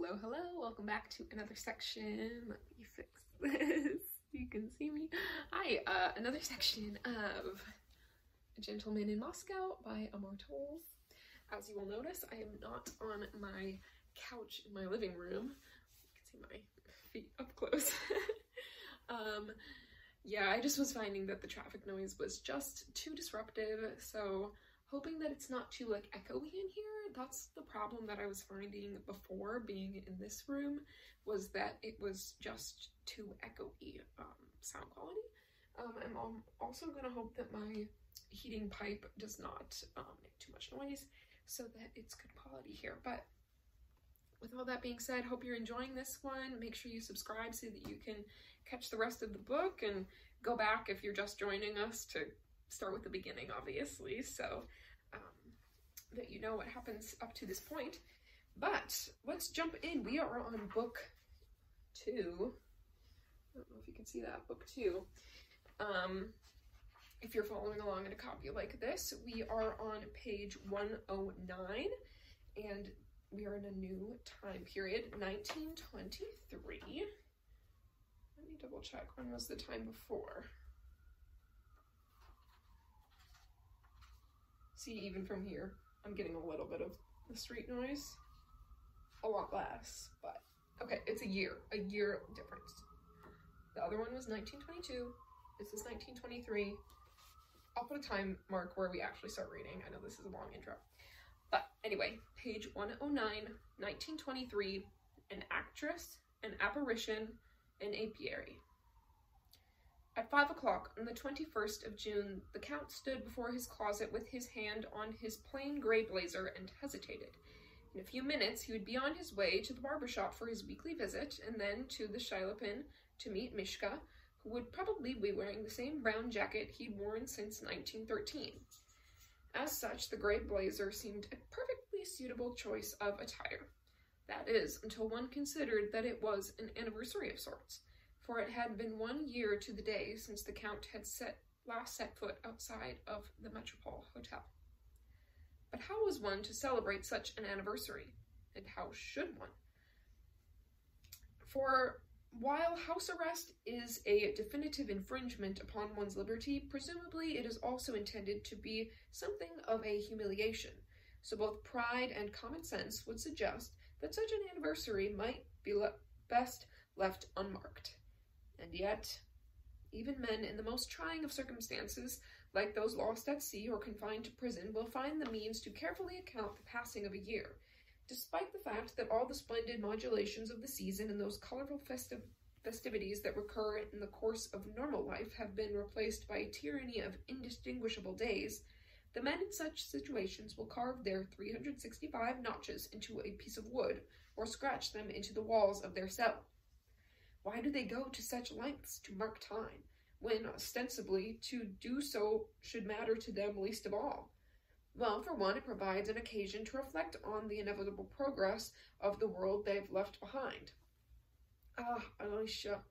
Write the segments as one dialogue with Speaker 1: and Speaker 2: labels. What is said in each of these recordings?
Speaker 1: Hello, hello, welcome back to another section. Let me fix this, you can see me. Hi, another section of A Gentleman in Moscow by Amor Towles. As you will notice, I am not on my couch in my living room. You can see my feet up close. Yeah, I just was finding that the traffic noise was just too disruptive, so hoping that it's not too like echoey in here. That's the problem that I was finding before being in this room, was that it was just too echoey sound quality. I'm also gonna hope that my heating pipe does not make too much noise so that it's good quality here. But with all that being said, hope you're enjoying this one. Make sure you subscribe so that you can catch the rest of the book, and go back if you're just joining us to start with the beginning, obviously, so that you know what happens up to this point. But let's jump in. We are on book 2. I don't know if you can see that, book 2. If you're following along in a copy like this, we are on page 109, and we are in a new time period, 1923. Let me double check, when was the time before? See, even from here, I'm getting a little bit of the street noise. A lot less, but okay, it's a year difference. The other one was 1922, this is 1923. I'll put a time mark where we actually start reading. I know this is a long intro. But anyway, page 109, 1923, an actress, an apparition, an apiary. At 5 o'clock on the 21st of June, the Count stood before his closet with his hand on his plain gray blazer and hesitated. In a few minutes, he would be on his way to the barber shop for his weekly visit, and then to the Shylapin to meet Mishka, who would probably be wearing the same brown jacket he'd worn since 1913. As such, the gray blazer seemed a perfectly suitable choice of attire. That is, until one considered that it was an anniversary of sorts, for it had been 1 year to the day since the Count had last set foot outside of the Metropole Hotel. But how was one to celebrate such an anniversary, and how should one? For while house arrest is a definitive infringement upon one's liberty, presumably it is also intended to be something of a humiliation, so both pride and common sense would suggest that such an anniversary might be best left unmarked. And yet, even men in the most trying of circumstances, like those lost at sea or confined to prison, will find the means to carefully account the passing of a year, despite the fact that all the splendid modulations of the season and those colorful festivities that recur in the course of normal life have been replaced by a tyranny of indistinguishable days. The men in such situations will carve their 365 notches into a piece of wood, or scratch them into the walls of their cell. Why do they go to such lengths to mark time, when ostensibly to do so should matter to them least of all? Well, for one, it provides an occasion to reflect on the inevitable progress of the world they've left behind. Alicia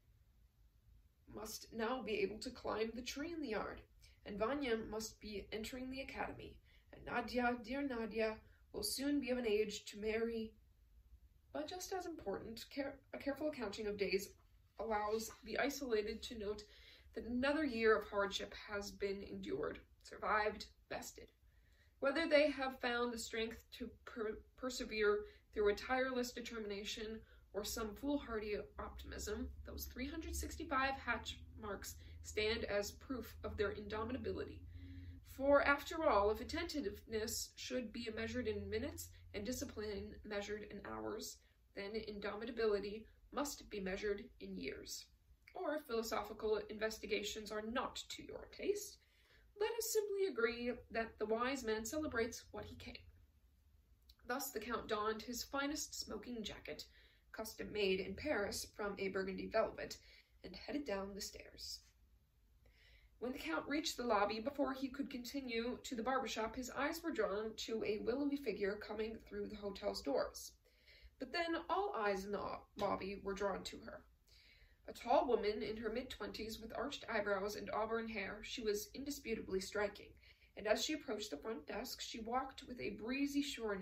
Speaker 1: must now be able to climb the tree in the yard, and Vanya must be entering the academy, and Nadia, dear Nadia, will soon be of an age to marry. But just as important, a careful accounting of days allows the isolated to note that another year of hardship has been endured, survived, bested. Whether they have found the strength to persevere through a tireless determination or some foolhardy optimism, those 365 hatch marks stand as proof of their indomitability. For after all, if attentiveness should be measured in minutes and discipline measured in hours, then indomitability must be measured in years. Or if philosophical investigations are not to your taste, let us simply agree that the wise man celebrates what he can. Thus the Count donned his finest smoking jacket, custom made in Paris from a burgundy velvet, and headed down the stairs. When the Count reached the lobby, before he could continue to the barber shop, his eyes were drawn to a willowy figure coming through the hotel's doors. But then all eyes in the lobby were drawn to her. A tall woman in her mid-20s with arched eyebrows and auburn hair, she was indisputably striking, and as she approached the front desk, she walked with a breezy sureness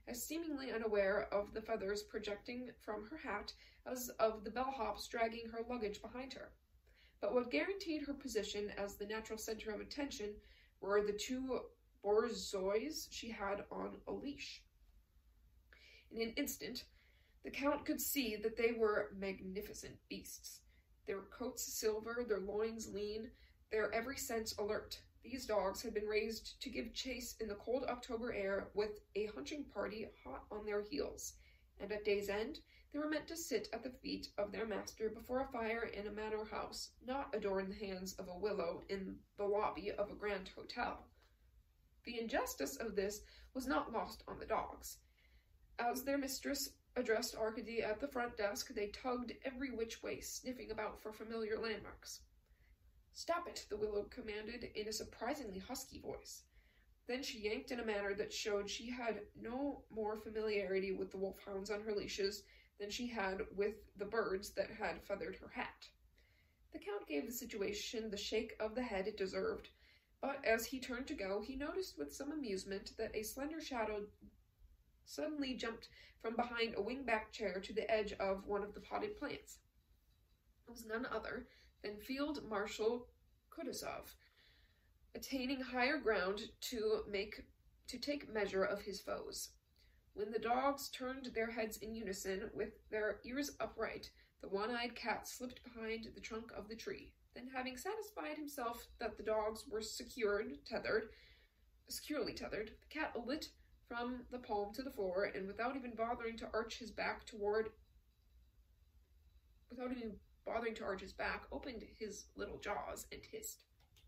Speaker 1: as seemingly unaware of the feathers projecting from her hat as of the bellhops dragging her luggage behind her. But what guaranteed her position as the natural center of attention were the two borzois she had on a leash. In an instant, the Count could see that they were magnificent beasts, their coats silver, their loins lean, their every sense alert. These dogs had been raised to give chase in the cold October air with a hunting party hot on their heels, and at day's end they were meant to sit at the feet of their master before a fire in a manor house, not adorn the hands of a willow in the lobby of a grand hotel. The injustice of this was not lost on the dogs. As their mistress addressed Arcady at the front desk, they tugged every which way, sniffing about for familiar landmarks. "Stop it," the willow commanded in a surprisingly husky voice. Then she yanked in a manner that showed she had no more familiarity with the wolfhounds on her leashes than she had with the birds that had feathered her hat. The Count gave the situation the shake of the head it deserved, but as he turned to go, he noticed with some amusement that a slender shadow suddenly jumped from behind a wing-back chair to the edge of one of the potted plants. It was none other than Field Marshal Kutuzov, attaining higher ground to take measure of his foes. When the dogs turned their heads in unison, with their ears upright, the one-eyed cat slipped behind the trunk of the tree. Then, having satisfied himself that the dogs were securely tethered, the cat lit from the palm to the floor, and without even bothering to arch his back, opened his little jaws and hissed.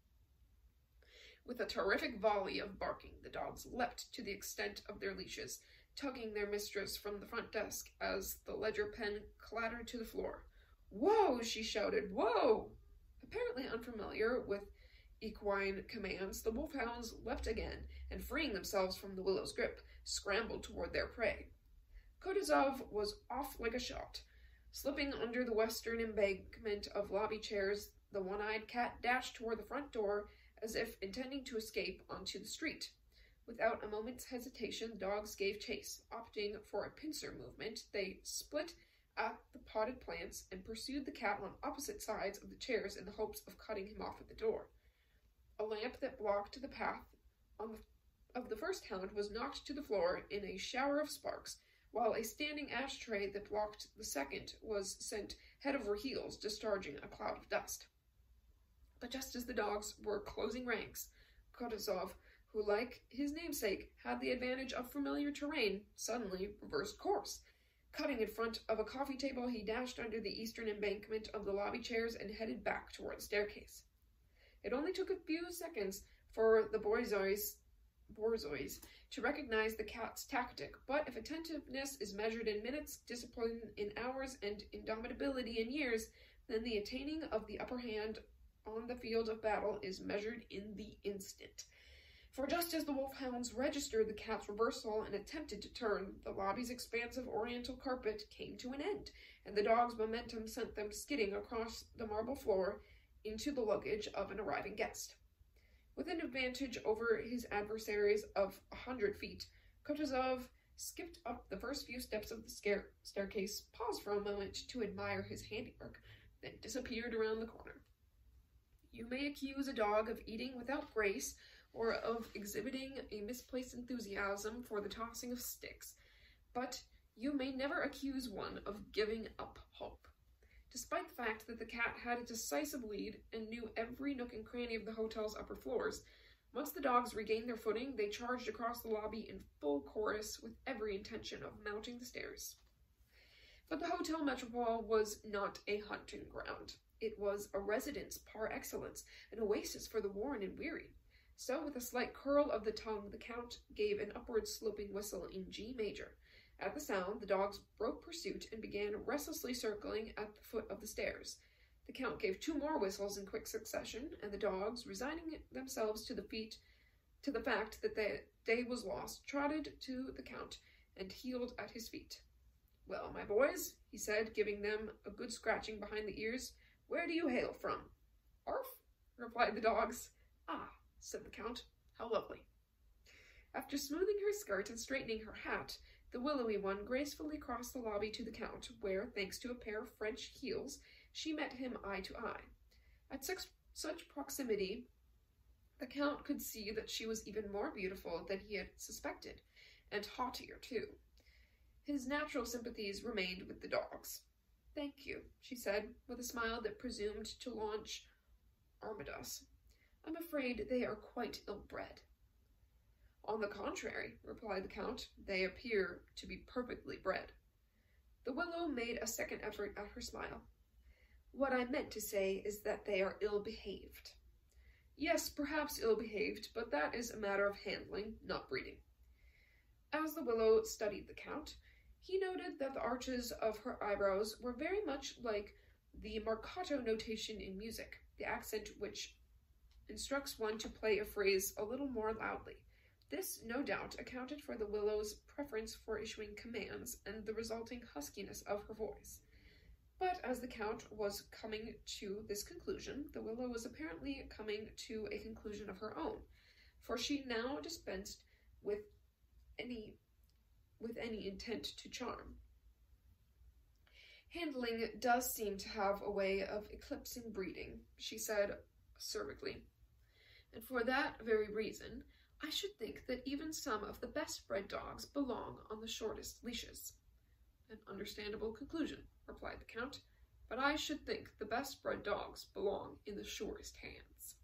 Speaker 1: With a terrific volley of barking, the dogs leapt to the extent of their leashes, tugging their mistress from the front desk as the ledger pen clattered to the floor. "Whoa!" she shouted. "Whoa!" Apparently unfamiliar with equine commands, the wolfhounds leapt again, and freeing themselves from the willow's grip, scrambled toward their prey. Kutuzov was off like a shot. Slipping under the western embankment of lobby chairs, the one-eyed cat dashed toward the front door as if intending to escape onto the street. Without a moment's hesitation, the dogs gave chase. Opting for a pincer movement, they split at the potted plants and pursued the cat on opposite sides of the chairs in the hopes of cutting him off at the door. A lamp that blocked the path of the first hound was knocked to the floor in a shower of sparks, while a standing ashtray that blocked the second was sent head over heels, discharging a cloud of dust. But just as the dogs were closing ranks, Kutuzov, who, like his namesake, had the advantage of familiar terrain, suddenly reversed course. Cutting in front of a coffee table, he dashed under the eastern embankment of the lobby chairs and headed back toward the staircase. It only took a few seconds for the borzois to recognize the cat's tactic, but if attentiveness is measured in minutes, discipline in hours, and indomitability in years, then the attaining of the upper hand on the field of battle is measured in the instant. For just as the wolfhounds registered the cat's reversal and attempted to turn, the lobby's expansive oriental carpet came to an end, and the dog's momentum sent them skidding across the marble floor into the luggage of an arriving guest. With an advantage over his adversaries of 100 feet, Kutuzov skipped up the first few steps of the staircase, paused for a moment to admire his handiwork, then disappeared around the corner. You may accuse a dog of eating without grace, or of exhibiting a misplaced enthusiasm for the tossing of sticks, but you may never accuse one of giving up hope. Despite the fact that the cat had a decisive lead and knew every nook and cranny of the hotel's upper floors, once the dogs regained their footing, they charged across the lobby in full chorus with every intention of mounting the stairs. But the Hotel Metropole was not a hunting ground. It was a residence par excellence, an oasis for the worn and weary. So, with a slight curl of the tongue, the Count gave an upward-sloping whistle in G major. At the sound, the dogs broke pursuit and began restlessly circling at the foot of the stairs. The Count gave 2 more whistles in quick succession, and the dogs, resigning themselves to the fact that the day was lost, trotted to the Count and heeled at his feet. "Well, my boys," he said, giving them a good scratching behind the ears, "where do you hail from?" "Arf," replied the dogs. "Ah," said the Count, "how lovely." After smoothing her skirt and straightening her hat, the willowy one gracefully crossed the lobby to the Count, where, thanks to a pair of French heels, she met him eye to eye. At such proximity, the Count could see that she was even more beautiful than he had suspected, and haughtier too. His natural sympathies remained with the dogs. "Thank you," she said, with a smile that presumed to launch Armidas. "I'm afraid they are quite ill-bred." "On the contrary," replied the Count, "they appear to be perfectly bred." The willow made a second effort at her smile. "What I meant to say is that they are ill-behaved." "Yes, perhaps ill-behaved, but that is a matter of handling, not breeding." As the willow studied the Count, he noted that the arches of her eyebrows were very much like the marcato notation in music, the accent which instructs one to play a phrase a little more loudly. This, no doubt, accounted for the willow's preference for issuing commands and the resulting huskiness of her voice. But as the Count was coming to this conclusion, the willow was apparently coming to a conclusion of her own, for she now dispensed with any intent to charm. "Handling does seem to have a way of eclipsing breeding," she said acerbically. "And for that very reason, I should think that even some of the best-bred dogs belong on the shortest leashes." "An understandable conclusion," replied the Count, "but I should think the best-bred dogs belong in the surest hands."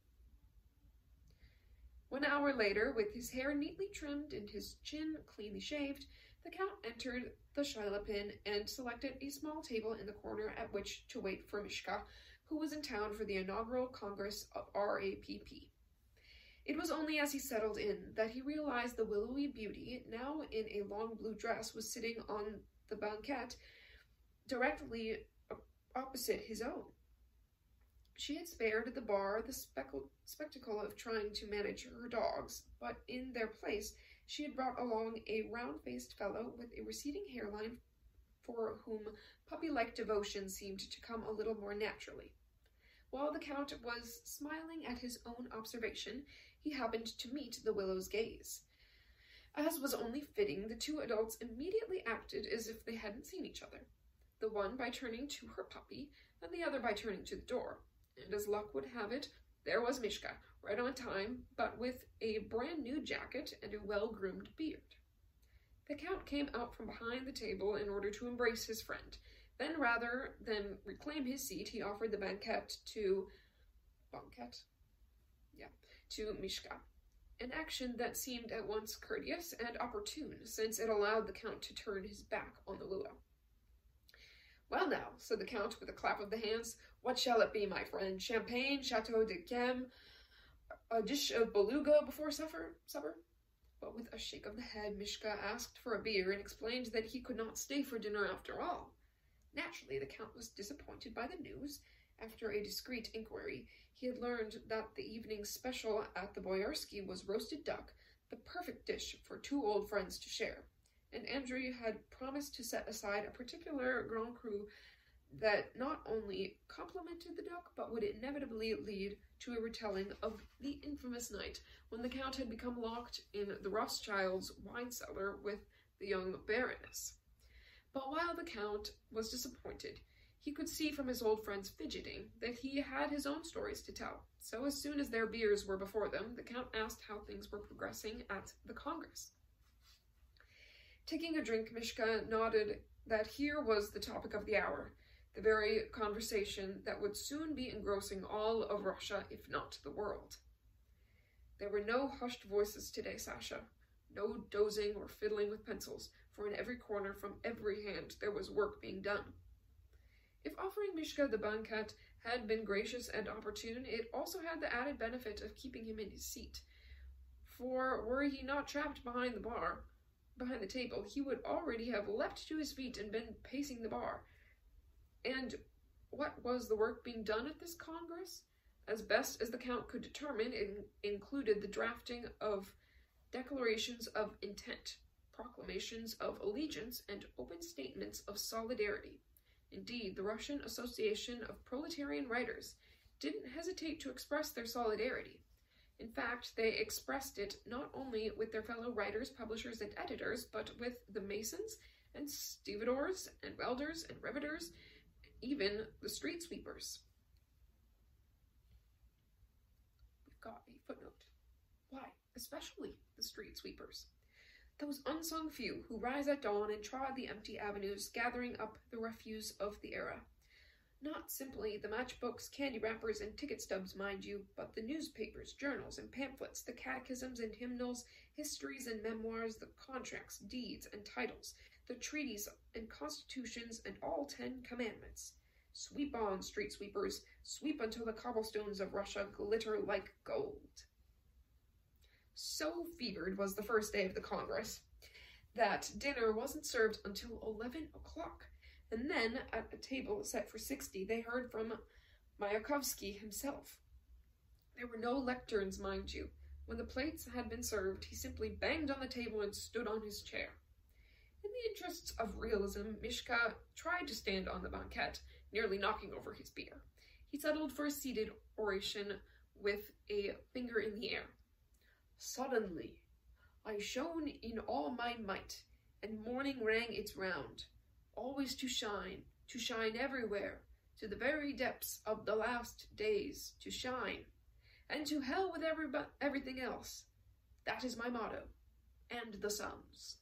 Speaker 1: 1 hour later, with his hair neatly trimmed and his chin cleanly shaved, the Count entered the Chalepin and selected a small table in the corner at which to wait for Mishka, who was in town for the inaugural Congress of RAPP. It was only as he settled in that he realized the willowy beauty, now in a long blue dress, was sitting on the banquette directly opposite his own. She had spared the bar the spectacle of trying to manage her dogs, but in their place she had brought along a round-faced fellow with a receding hairline for whom puppy-like devotion seemed to come a little more naturally. While the Count was smiling at his own observation, he happened to meet the willow's gaze. As was only fitting, the two adults immediately acted as if they hadn't seen each other, the one by turning to her puppy, and the other by turning to the door. And as luck would have it, there was Mishka, right on time, but with a brand-new jacket and a well-groomed beard. The Count came out from behind the table in order to embrace his friend. Then, rather than reclaim his seat, he offered the banquette to Mishka, an action that seemed at once courteous and opportune, since it allowed the Count to turn his back on the willow. "Well now," said the Count with a clap of the hands, "what shall it be, my friend? Champagne, Chateau de Chem, a dish of beluga before supper?" But with a shake of the head, Mishka asked for a beer and explained that he could not stay for dinner after all. Naturally, the Count was disappointed by the news. After a discreet inquiry, he had learned that the evening's special at the Boyarsky was roasted duck, the perfect dish for two old friends to share, and Andrew had promised to set aside a particular Grand Cru that not only complimented the duck, but would inevitably lead to a retelling of the infamous night when the Count had become locked in the Rothschilds' wine cellar with the young Baroness. But while the Count was disappointed, he could see from his old friend's fidgeting that he had his own stories to tell. So as soon as their beers were before them, the Count asked how things were progressing at the Congress. Taking a drink, Mishka nodded that here was the topic of the hour, the very conversation that would soon be engrossing all of Russia, if not the world. There were no hushed voices today, Sasha, no dozing or fiddling with pencils, for in every corner, from every hand, there was work being done. If offering Mishka the banquette had been gracious and opportune, it also had the added benefit of keeping him in his seat. For were he not trapped behind the table, he would already have leapt to his feet and been pacing the bar. And what was the work being done at this Congress? As best as the Count could determine, it included the drafting of declarations of intent, proclamations of allegiance, and open statements of solidarity. Indeed, the Russian Association of Proletarian Writers didn't hesitate to express their solidarity. In fact, they expressed it not only with their fellow writers, publishers, and editors, but with the masons and stevedores and welders and riveters, even the street sweepers. We've got a footnote. Why? Especially the street sweepers. Those unsung few who rise at dawn and trod the empty avenues, gathering up the refuse of the era. Not simply the matchbooks, candy wrappers, and ticket stubs, mind you, but the newspapers, journals, and pamphlets, the catechisms and hymnals, histories and memoirs, the contracts, deeds, and titles, the treaties and constitutions, and all 10 commandments. Sweep on, street sweepers, sweep until the cobblestones of Russia glitter like gold. So fevered was the first day of the Congress that dinner wasn't served until 11 o'clock. And then, at a table set for 60, they heard from Mayakovsky himself. There were no lecterns, mind you. When the plates had been served, he simply banged on the table and stood on his chair. In the interests of realism, Mishka tried to stand on the banquette, nearly knocking over his beer. He settled for a seated oration with a finger in the air. Suddenly, I shone in all my might, and morning rang its round. Always to shine everywhere, to the very depths of the last days, to shine, and to hell with everything else. That is my motto, and the sun's.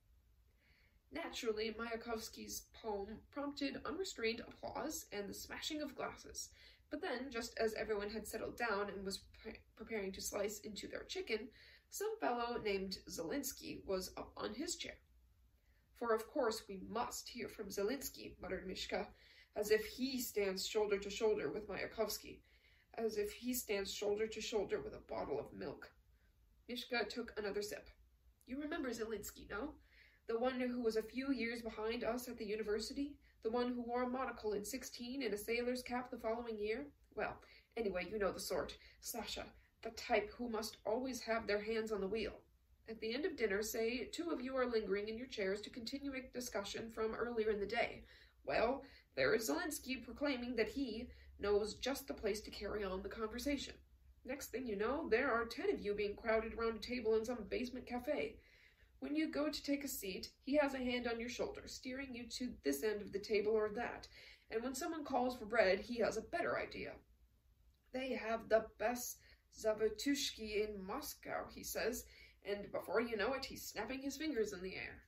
Speaker 1: Naturally, Mayakovsky's poem prompted unrestrained applause and the smashing of glasses, but then, just as everyone had settled down and was preparing to slice into their chicken, some fellow named Zelinsky was up on his chair. For of course we must hear from Zelinsky, muttered Mishka, as if he stands shoulder to shoulder with Mayakovsky, as if he stands shoulder to shoulder with a bottle of milk. Mishka took another sip. You remember Zelinsky, no? The one who was a few years behind us at the university? The one who wore a monocle in 16 and a sailor's cap the following year? Well, anyway, you know the sort. Sasha, the type who must always have their hands on the wheel. At the end of dinner, say 2 of you are lingering in your chairs to continue a discussion from earlier in the day. Well, there is Zelinsky proclaiming that he knows just the place to carry on the conversation. Next thing you know, there are 10 of you being crowded around a table in some basement cafe. When you go to take a seat, he has a hand on your shoulder, steering you to this end of the table or that, and when someone calls for bread, he has a better idea. They have the best zavatushki in Moscow, he says, and before you know it, he's snapping his fingers in the air.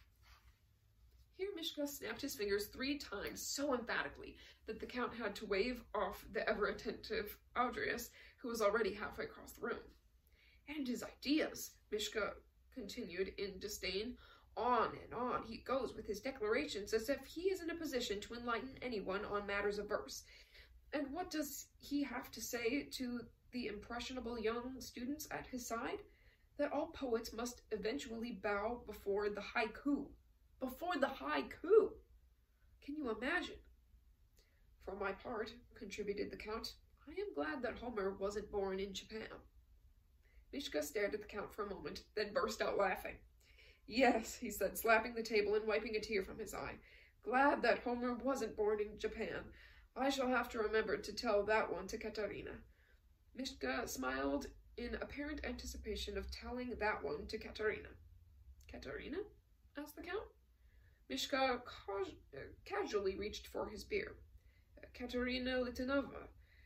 Speaker 1: Here Mishka snapped his fingers 3 times so emphatically that the Count had to wave off the ever-attentive Audrius, who was already halfway across the room. And his ideas, Mishka continued in disdain. On and on he goes with his declarations as if he is in a position to enlighten anyone on matters of verse. And what does he have to say to the impressionable young students at his side? That all poets must eventually bow before the haiku. Before the haiku! Can you imagine? For my part, contributed the Count, I am glad that Homer wasn't born in Japan. Mishka stared at the Count for a moment, then burst out laughing. Yes, he said, slapping the table and wiping a tear from his eye. Glad that Homer wasn't born in Japan. I shall have to remember to tell that one to Katerina. Mishka smiled in apparent anticipation of telling that one to Katerina. Katerina? Asked the Count. Mishka casually reached for his beer. Katerina Litvinova.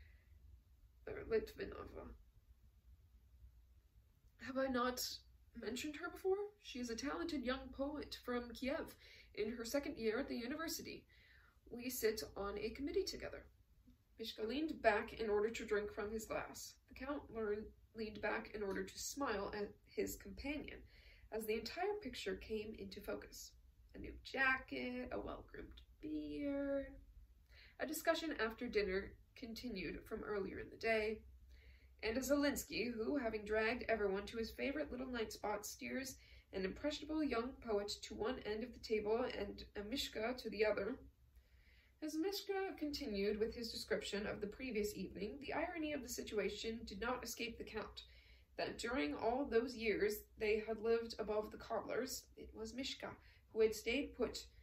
Speaker 1: Have I not mentioned her before? She is a talented young poet from Kiev, in her 2nd year at the university. We sit on a committee together. Mishka leaned back in order to drink from his glass. The Count leaned back in order to smile at his companion, as the entire picture came into focus. A new jacket, a well-groomed beard. A discussion after dinner continued from earlier in the day, and Zelinsky, who, having dragged everyone to his favorite little night spot, steers an impressionable young poet to one end of the table and a Mishka to the other. As Mishka continued with his description of the previous evening, the irony of the situation did not escape the Count, that during all those years they had lived above the cobblers. It was Mishka who had stayed put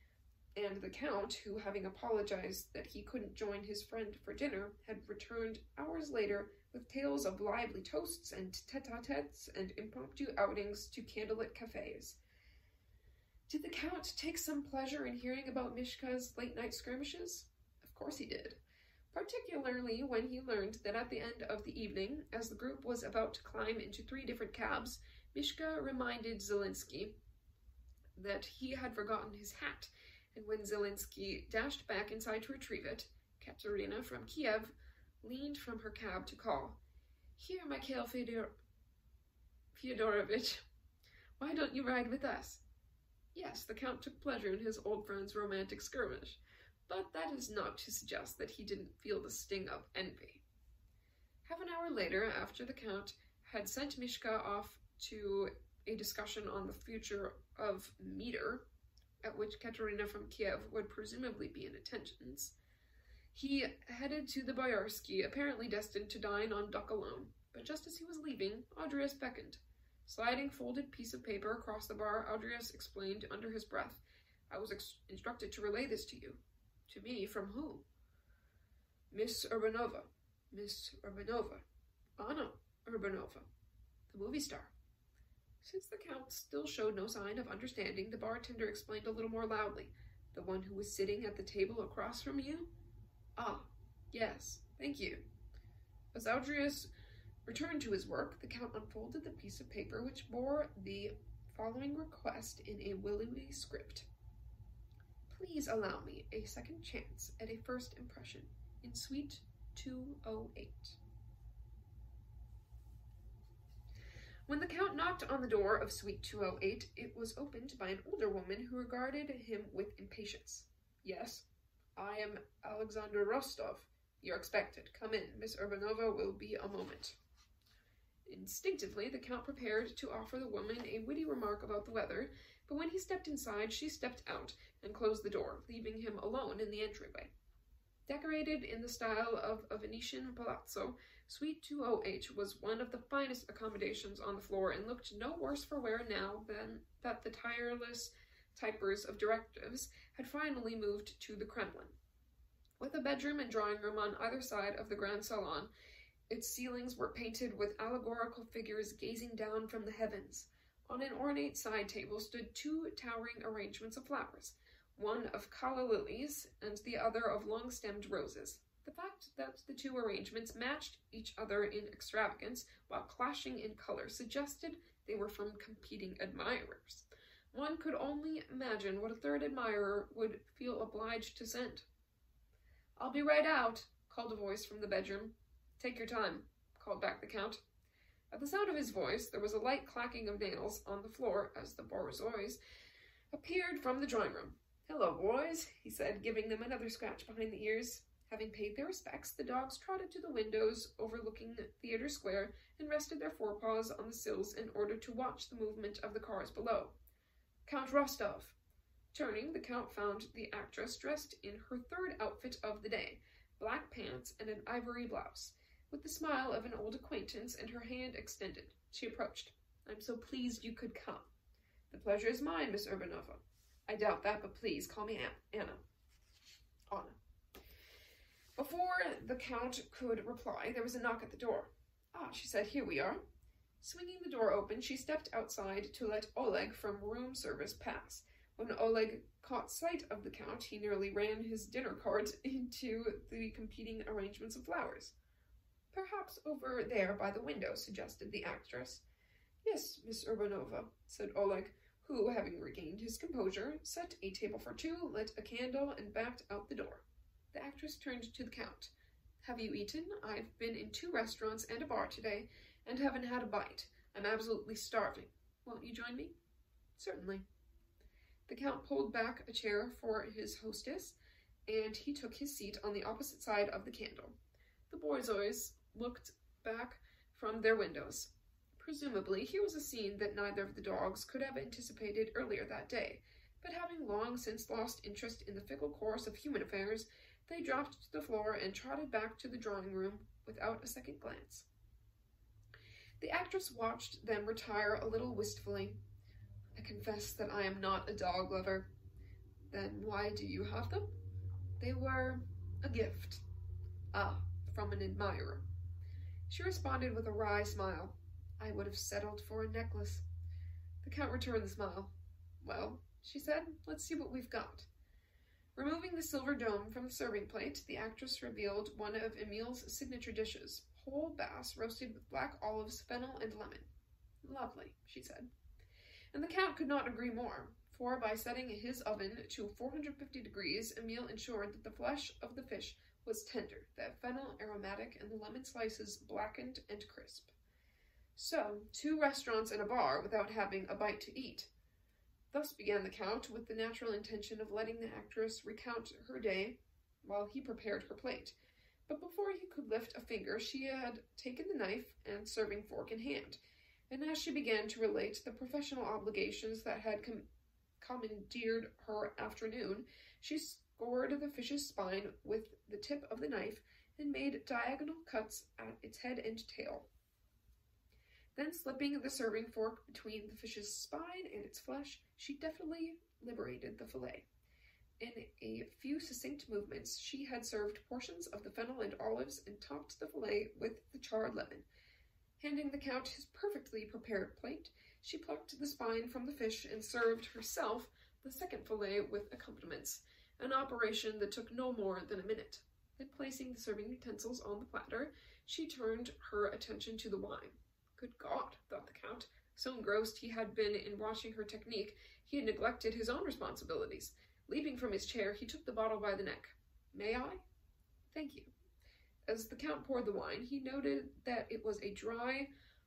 Speaker 1: and the Count, who, having apologized that he couldn't join his friend for dinner, had returned hours later with tales of lively toasts and tete-a-tetes and impromptu outings to candlelit cafes. Did the Count take some pleasure in hearing about Mishka's late-night skirmishes? Of course he did, particularly when he learned that at the end of the evening, as the group was about to climb into 3 different cabs, Mishka reminded Zelinsky that he had forgotten his hat, and when Zelinsky dashed back inside to retrieve it, Katerina from Kiev leaned from her cab to call, "Here, Mikhail Fyodorovich, why don't you ride with us?" Yes, the Count took pleasure in his old friend's romantic skirmish, but that is not to suggest that he didn't feel the sting of envy. Half an hour later, after the Count had sent Mishka off to a discussion on the future of meter, at which Katerina from Kiev would presumably be in attendance, he headed to the Boyarsky, apparently destined to dine on duck alone. But just as he was leaving, Audrius beckoned. Sliding folded piece of paper across the bar, Audrius explained under his breath, "I was instructed to relay this to you." "To me? From who?" "Miss Urbanova. Miss Urbanova. Anna Urbanova, the movie star." Since the Count still showed no sign of understanding, the bartender explained a little more loudly, "The one who was sitting at the table across from you?" "Ah, yes, thank you." As Audrius returned to his work, the Count unfolded the piece of paper which bore the following request in a willowy script. "Please allow me a second chance at a first impression in Suite 208. When the Count knocked on the door of Suite 208, it was opened by an older woman who regarded him with impatience. "Yes, I am Alexander Rostov. You're expected. Come in. Miss Urbanova will be a moment." Instinctively, the Count prepared to offer the woman a witty remark about the weather, but when he stepped inside, she stepped out and closed the door, leaving him alone in the entryway. Decorated in the style of a Venetian palazzo, Suite 208 was one of the finest accommodations on the floor and looked no worse for wear now than that the tireless typers of directives had finally moved to the Kremlin. With a bedroom and drawing room on either side of the grand salon, its ceilings were painted with allegorical figures gazing down from the heavens. On an ornate side table stood 2 towering arrangements of flowers, one of calla lilies and the other of long-stemmed roses. The fact that the 2 arrangements matched each other in extravagance while clashing in color suggested they were from competing admirers. One could only imagine what a third admirer would feel obliged to send. "I'll be right out," called a voice from the bedroom. "Take your time," called back the Count. At the sound of his voice, there was a light clacking of nails on the floor as the Borzois appeared from the drawing room. "Hello, boys," he said, giving them another scratch behind the ears. Having paid their respects, the dogs trotted to the windows overlooking Theatre Square and rested their forepaws on the sills in order to watch the movement of the cars below. "Count Rostov." Turning, the Count found the actress dressed in her 3rd outfit of the day, black pants and an ivory blouse. With the smile of an old acquaintance and her hand extended, she approached. "I'm so pleased you could come." "The pleasure is mine, Miss Urbanova." "I doubt that, but please call me Anna." Anna. Before the Count could reply, there was a knock at the door. "Ah," she said, "here we are." Swinging the door open, she stepped outside to let Oleg from room service pass. When Oleg caught sight of the Count, he nearly ran his dinner cart into the competing arrangements of flowers. "Perhaps over there by the window," suggested the actress. "Yes, Miss Urbanova," said Oleg, who, having regained his composure, set a table for 2, lit a candle, and backed out the door. The actress turned to the Count. "Have you eaten? I've been in 2 restaurants and a bar today, and haven't had a bite. I'm absolutely starving. Won't you join me?" "Certainly." The Count pulled back a chair for his hostess, and he took his seat on the opposite side of the candle. The Borzois looked back from their windows. Presumably, here was a scene that neither of the dogs could have anticipated earlier that day, but having long since lost interest in the fickle course of human affairs, they dropped to the floor and trotted back to the drawing room without a second glance. The actress watched them retire a little wistfully. "I confess that I am not a dog lover." Then why do you have them? They were a gift. Ah, from an admirer. She responded with a wry smile. I would have settled for a necklace. The Count returned the smile. Well, she said, let's see what we've got. Removing the silver dome from the serving plate, the actress revealed one of Emile's signature dishes, whole bass roasted with black olives, fennel, and lemon. Lovely, she said. And the Count could not agree more, for by setting his oven to 450 degrees, Emile ensured that the flesh of the fish was tender, the fennel aromatic, and the lemon slices blackened and crisp. So, 2 restaurants and a bar without having a bite to eat. Thus began the Count, with the natural intention of letting the actress recount her day while he prepared her plate. But before he could lift a finger, she had taken the knife and serving fork in hand, and as she began to relate the professional obligations that had commandeered her afternoon, she scored the fish's spine with the tip of the knife and made diagonal cuts at its head and tail. Then, slipping the serving fork between the fish's spine and its flesh, she deftly liberated the fillet. In a few succinct movements, she had served portions of the fennel and olives and topped the fillet with the charred lemon. Handing the Count his perfectly prepared plate, she plucked the spine from the fish and served herself the second fillet with accompaniments, an operation that took no more than a minute. Then, placing the serving utensils on the platter, she turned her attention to the wine. Good God, thought the Count. So engrossed he had been in watching her technique, he had neglected his own responsibilities. Leaping from his chair, he took the bottle by the neck. May I? Thank you. As the Count poured the wine, he noted that it was a dry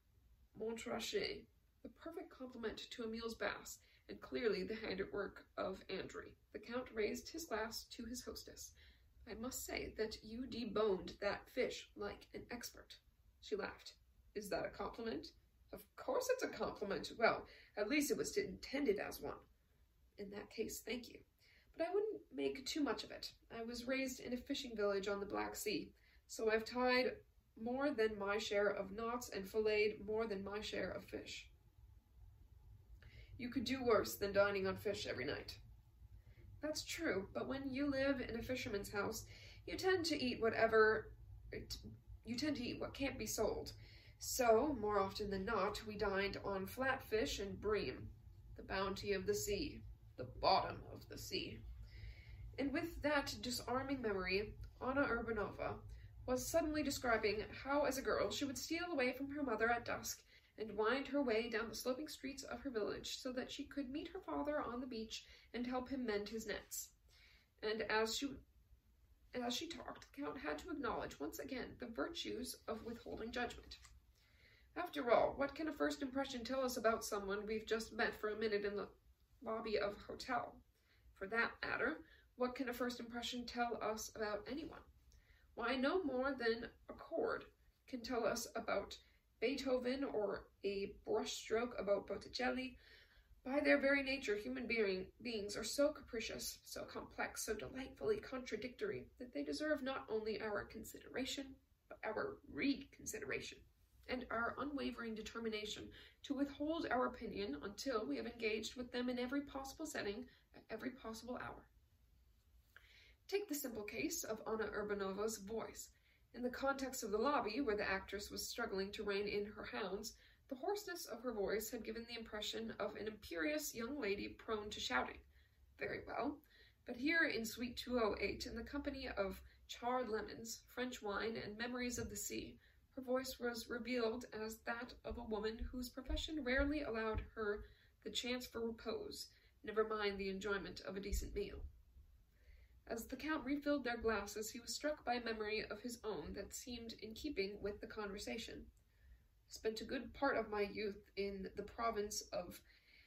Speaker 1: Montrachet, the perfect complement to Emile's bass, and clearly the handiwork of Andry. The Count raised his glass to his hostess. I must say that you deboned that fish like an expert. She laughed. Is that a compliment? Of course it's a compliment. Well, at least it was intended as one. In that case, thank you. But I wouldn't make too much of it. I was raised in a fishing village on the Black Sea, so I've tied more than my share of knots and filleted more than my share of fish. You could do worse than dining on fish every night. That's true, but when you live in a fisherman's house, you tend to eat what can't be sold. So, more often than not, we dined on flatfish and bream, the bounty of the sea, the bottom of the sea. And with that disarming memory, Anna Urbanova was suddenly describing how, as a girl, she would steal away from her mother at dusk and wind her way down the sloping streets of her village so that she could meet her father on the beach and help him mend his nets. And as she talked, the Count had to acknowledge once again the virtues of withholding judgment. After all, what can a first impression tell us about someone we've just met for a minute in the lobby of a hotel? For that matter, what can a first impression tell us about anyone? Why, no more than a chord can tell us about Beethoven or a brushstroke about Botticelli. By their very nature, human beings are so capricious, so complex, so delightfully contradictory, that they deserve not only our consideration, but our reconsideration, and our unwavering determination to withhold our opinion until we have engaged with them in every possible setting, at every possible hour. Take the simple case of Anna Urbanova's voice. In the context of the lobby, where the actress was struggling to rein in her hounds, the hoarseness of her voice had given the impression of an imperious young lady prone to shouting. Very well, but here in Suite 208, in the company of charred lemons, French wine, and memories of the sea, her voice was revealed as that of a woman whose profession rarely allowed her the chance for repose, never mind the enjoyment of a decent meal. As the Count refilled their glasses, he was struck by a memory of his own that seemed in keeping with the conversation. I spent a good part of my youth in the province of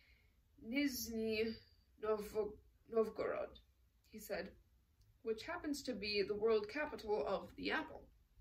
Speaker 1: Nizhny Novgorod, he said, which happens to be the world capital of the apple.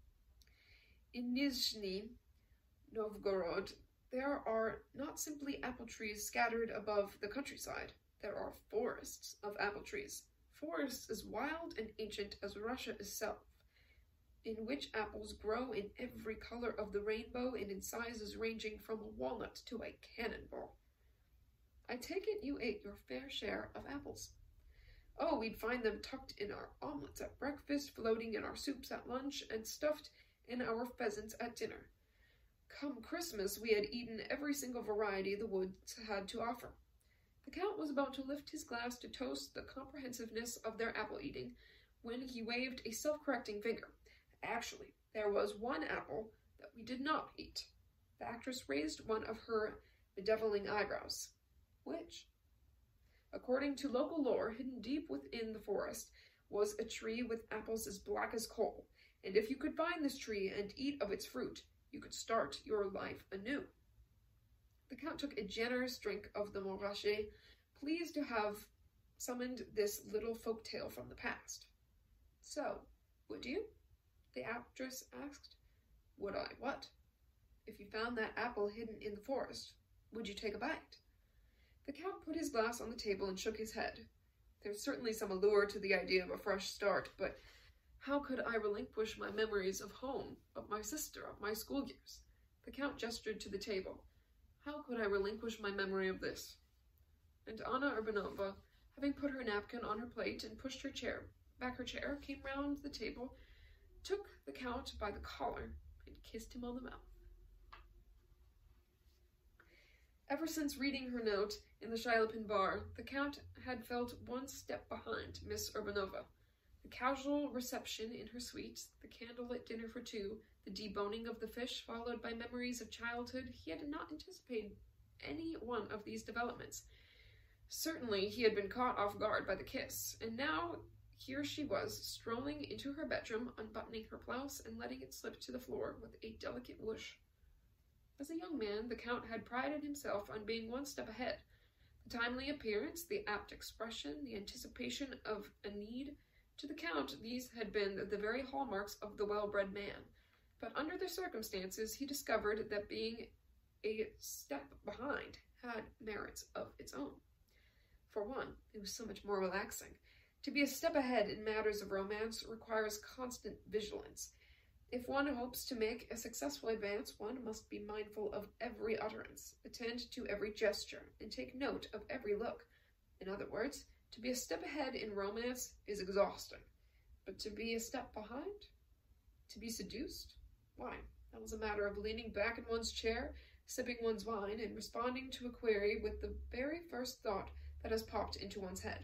Speaker 1: In Nizhny Novgorod, there are not simply apple trees scattered above the countryside. There are forests of apple trees. Forests as wild and ancient as Russia itself, in which apples grow in every color of the rainbow and in sizes ranging from a walnut to a cannonball. I take it you ate your fair share of apples. Oh, we'd find them tucked in our omelets at breakfast, floating in our soups at lunch, and stuffed in our pheasants at dinner. Come Christmas, we had eaten every single variety the woods had to offer. The Count was about to lift his glass to toast the comprehensiveness of their apple-eating when he waved a self-correcting finger. Actually, there was one apple that we did not eat. The actress raised one of her bedeviling eyebrows. Which? According to local lore, hidden deep within the forest was a tree with apples as black as coal, and if you could find this tree and eat of its fruit, you could start your life anew. The Count took a generous drink of the Montrachet, pleased to have summoned this little folk tale from the past. So, would you? The actress asked. Would I what? If you found that apple hidden in the forest, would you take a bite? The Count put his glass on the table and shook his head. There's certainly some allure to the idea of a fresh start, but how could I relinquish my memories of home, of my sister, of my school years? The Count gestured to the table. How could I relinquish my memory of this? And Anna Urbanova, having put her napkin on her plate and pushed her chair, came round the table, took the Count by the collar, and kissed him on the mouth. Ever since reading her note in the Chalepin bar, the Count had felt one step behind Miss Urbanova. The casual reception in her suite, the candlelit dinner for two, the deboning of the fish, followed by memories of childhood, he had not anticipated any one of these developments. Certainly he had been caught off guard by the kiss, and now here she was, strolling into her bedroom, unbuttoning her blouse and letting it slip to the floor with a delicate whoosh. As a young man, the Count had prided himself on being one step ahead. The timely appearance, the apt expression, the anticipation of a need. To the Count, these had been the very hallmarks of the well-bred man. But under the circumstances, he discovered that being a step behind had merits of its own. For one, it was so much more relaxing. To be a step ahead in matters of romance requires constant vigilance. If one hopes to make a successful advance, one must be mindful of every utterance, attend to every gesture, and take note of every look. In other words, to be a step ahead in romance is exhausting. But to be a step behind? To be seduced? Why, that was a matter of leaning back in one's chair, sipping one's wine, and responding to a query with the very first thought that has popped into one's head.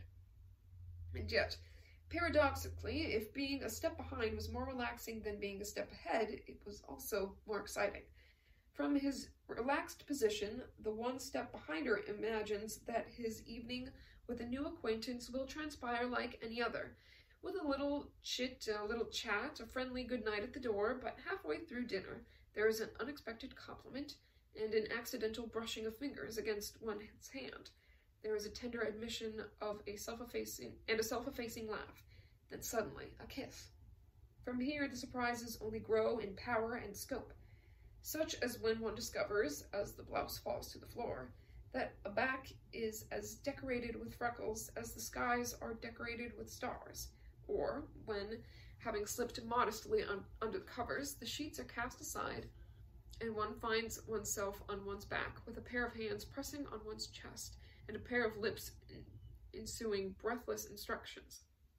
Speaker 1: And yet, paradoxically, if being a step behind was more relaxing than being a step ahead, it was also more exciting. From his relaxed position, the one step behinder imagines that his evening with a new acquaintance will transpire like any other, with a little chit, a little chat, a friendly good night at the door, but halfway through dinner there is an unexpected compliment and an accidental brushing of fingers against one's hand. There is a tender admission of a self-effacing laugh, then suddenly a kiss. From here the surprises only grow in power and scope, such as when one discovers, as the blouse falls to the floor, that a back is as decorated with freckles as the skies are decorated with stars, or when, having slipped modestly under the covers, the sheets are cast aside, and one finds oneself on one's back, with a pair of hands pressing on one's chest, and a pair of lips issuing breathless instructions.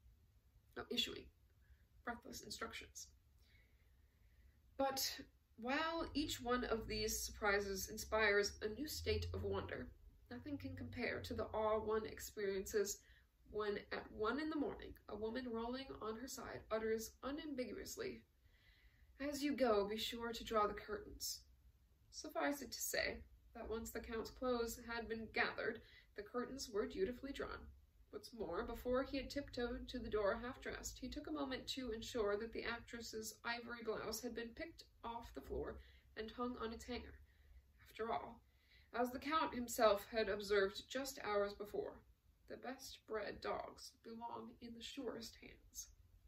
Speaker 1: But while each one of these surprises inspires a new state of wonder, nothing can compare to the awe one experiences when at 1 a.m, a woman rolling on her side utters unambiguously, "As you go, be sure to draw the curtains." Suffice it to say that once the Count's clothes had been gathered, the curtains were dutifully drawn. What's more, before he had tiptoed to the door half-dressed, he took a moment to ensure that the actress's ivory blouse had been picked off the floor and hung on its hanger. After all, as the Count himself had observed just hours before, the best-bred dogs belong in the surest hands.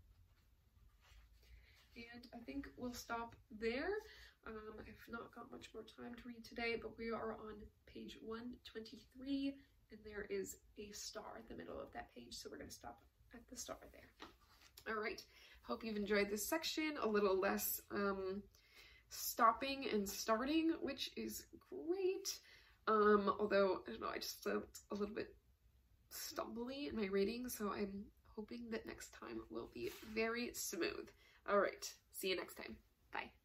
Speaker 1: And I think we'll stop there. I've not got much more time to read today, but we are on page 123, and there is a star at the middle of that page, so we're going to stop at the star there. All right, hope you've enjoyed this section, a little less stopping and starting, which is great. Although, I don't know, I just felt a little bit stumbly in my reading, so I'm hoping that next time will be very smooth. All right, see you next time. Bye.